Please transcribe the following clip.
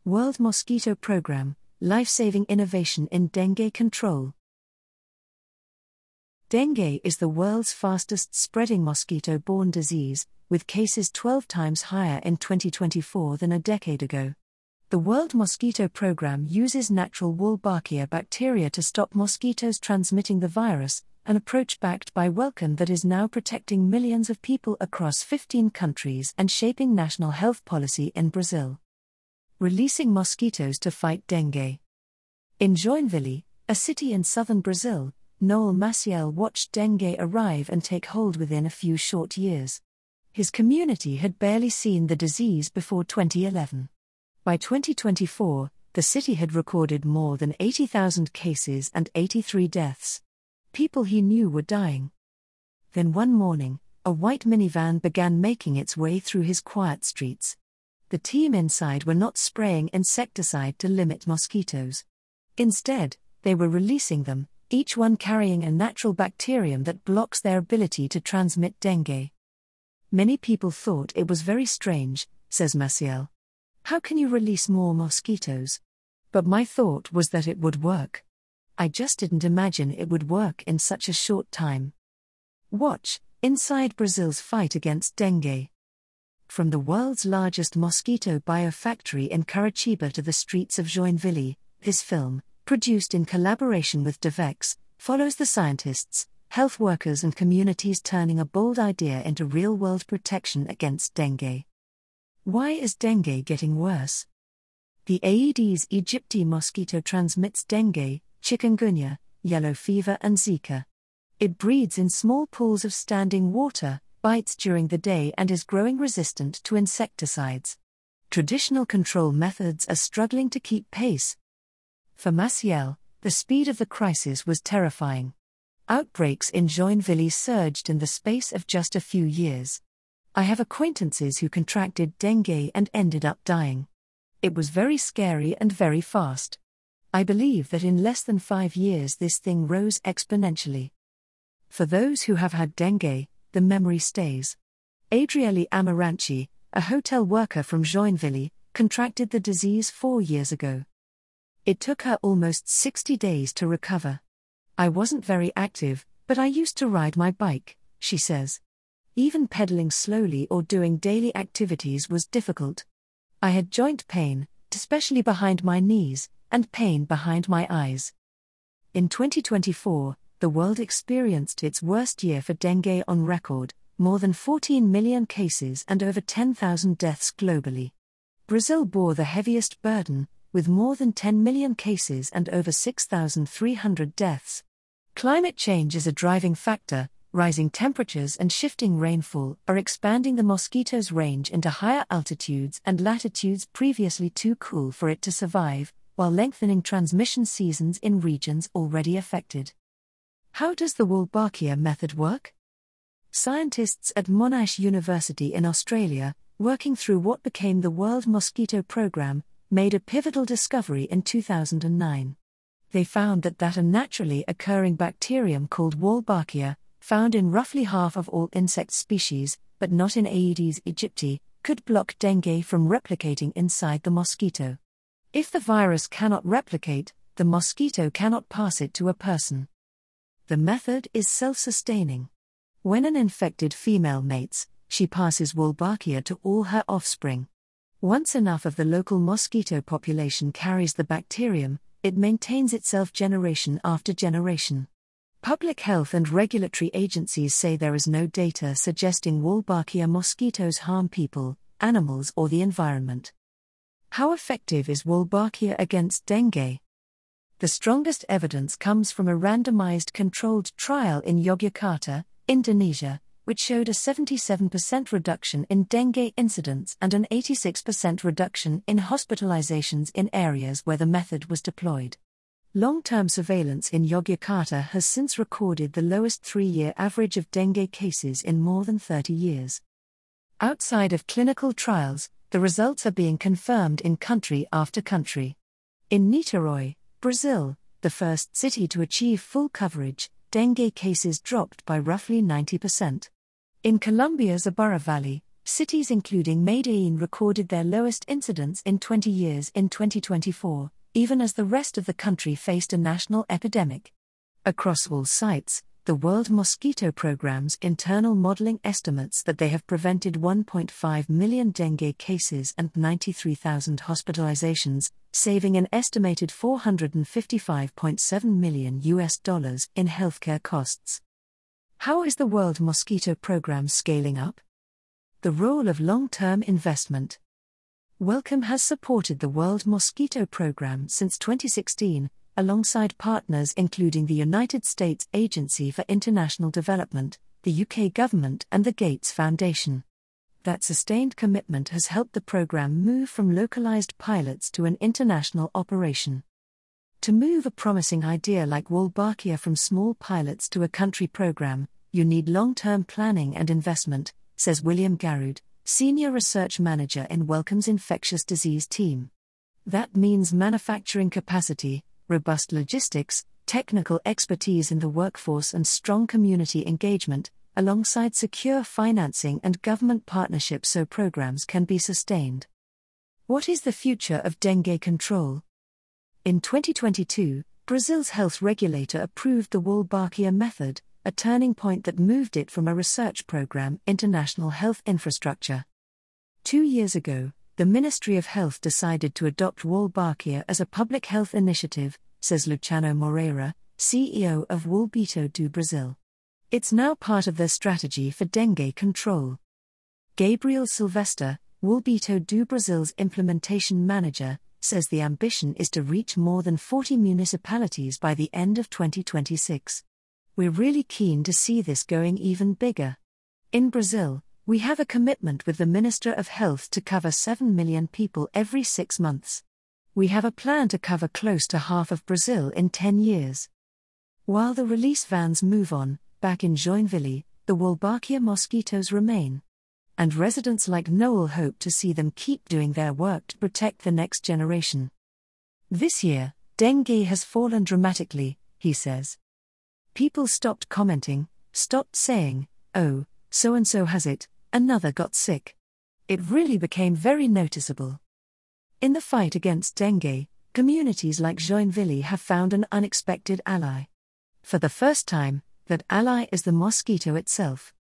World Mosquito Program, life-saving innovation in dengue control. Dengue is the world's fastest-spreading mosquito-borne disease, with cases 12 times higher in 2024 than a decade ago. The World Mosquito Program uses natural Wolbachia bacteria to stop mosquitoes transmitting the virus, an approach backed by Wellcome that is now protecting millions of people across 15 countries and shaping national health policy in Brazil. Releasing mosquitoes to fight dengue. In Joinville, a city in southern Brazil, Noel Maciel watched dengue arrive and take hold within a few short years. His community had barely seen the disease before 2011. By 2024, the city had recorded more than 80,000 cases and 83 deaths. People he knew were dying. Then one morning, a white minivan began making its way through his quiet streets. The team inside were not spraying insecticide to limit mosquitoes. Instead, they were releasing them, each one carrying a natural bacterium that blocks their ability to transmit dengue. Many people thought it was very strange, says Maciel. How can you release more mosquitoes? But my thought was that it would work. I just didn't imagine it would work in such a short time. Watch, inside Brazil's fight against dengue. From the world's largest mosquito biofactory in Curitiba to the streets of Joinville, this film, produced in collaboration with Devex, follows the scientists, health workers and communities turning a bold idea into real-world protection against dengue. Why is dengue getting worse? The Aedes aegypti mosquito transmits dengue, chikungunya, yellow fever and Zika. It breeds in small pools of standing water, bites during the day and is growing resistant to insecticides. Traditional control methods are struggling to keep pace. For Maciel, the speed of the crisis was terrifying. Outbreaks in Joinville surged in the space of just a few years. I have acquaintances who contracted dengue and ended up dying. It was very scary and very fast. I believe that in less than 5 years this thing rose exponentially. For those who have had dengue, the memory stays. Adriele Amaranci, a hotel worker from Joinville, contracted the disease 4 years ago. It took her almost 60 days to recover. I wasn't very active, but I used to ride my bike, she says. Even pedaling slowly or doing daily activities was difficult. I had joint pain, especially behind my knees, and pain behind my eyes. In 2024, the world experienced its worst year for dengue on record, more than 14 million cases and over 10,000 deaths globally. Brazil bore the heaviest burden, with more than 10 million cases and over 6,300 deaths. Climate change is a driving factor. Rising temperatures and shifting rainfall are expanding the mosquito's range into higher altitudes and latitudes previously too cool for it to survive, while lengthening transmission seasons in regions already affected. How does the Wolbachia method work? Scientists at Monash University in Australia, working through what became the World Mosquito Program, made a pivotal discovery in 2009. They found that a naturally occurring bacterium called Wolbachia, found in roughly half of all insect species, but not in Aedes aegypti, could block dengue from replicating inside the mosquito. If the virus cannot replicate, the mosquito cannot pass it to a person. The method is self-sustaining. When an infected female mates, she passes Wolbachia to all her offspring. Once enough of the local mosquito population carries the bacterium, it maintains itself generation after generation. Public health and regulatory agencies say there is no data suggesting Wolbachia mosquitoes harm people, animals or the environment. How effective is Wolbachia against dengue? The strongest evidence comes from a randomized controlled trial in Yogyakarta, Indonesia, which showed a 77% reduction in dengue incidence and an 86% reduction in hospitalizations in areas where the method was deployed. Long-term surveillance in Yogyakarta has since recorded the lowest 3-year average of dengue cases in more than 30 years. Outside of clinical trials, the results are being confirmed in country after country. In Niterói, Brazil, the first city to achieve full coverage, dengue cases dropped by roughly 90%. In Colombia's Ibarra Valley, Cities including Medellin recorded their lowest incidence in 20 years in 2024, even as the rest of the country faced a national epidemic. Across all sites, the World Mosquito Programme's internal modeling estimates that they have prevented 1.5 million dengue cases and 93,000 hospitalizations, saving an estimated $455.7 million in healthcare costs. How is the World Mosquito Programme scaling up? The role of long-term investment. Wellcome has supported the World Mosquito Programme since 2016, alongside partners including the United States Agency for International Development, the UK government and the Gates Foundation. That sustained commitment has helped the programme move from localized pilots to an international operation. To move a promising idea like Wolbachia from small pilots to a country programme, you need long-term planning and investment, says William Garud, Senior Research Manager in Wellcome's infectious disease team. That means manufacturing capacity, robust logistics, technical expertise in the workforce and strong community engagement, alongside secure financing and government partnerships so programs can be sustained. What is the future of dengue control? In 2022, Brazil's health regulator approved the Wolbachia method, a turning point that moved it from a research program into national health infrastructure. 2 years ago, the Ministry of Health decided to adopt Wolbachia as a public health initiative, says Luciano Moreira, CEO of Wolbito do Brasil. It's now part of their strategy for dengue control. Gabriel Silvestre, Wolbito do Brasil's implementation manager, says the ambition is to reach more than 40 municipalities by the end of 2026. We're really keen to see this going even bigger. In Brazil, we have a commitment with the Minister of Health to cover 7 million people every 6 months. We have a plan to cover close to half of Brazil in 10 years. While the release vans move on, back in Joinville, the Wolbachia mosquitoes remain. And residents like Noel hope to see them keep doing their work to protect the next generation. This year, dengue has fallen dramatically, he says. People stopped commenting, stopped saying, "Oh, so-and-so has it, another got sick." It really became very noticeable. In the fight against dengue, communities like Joinville have found an unexpected ally. For the first time, that ally is the mosquito itself.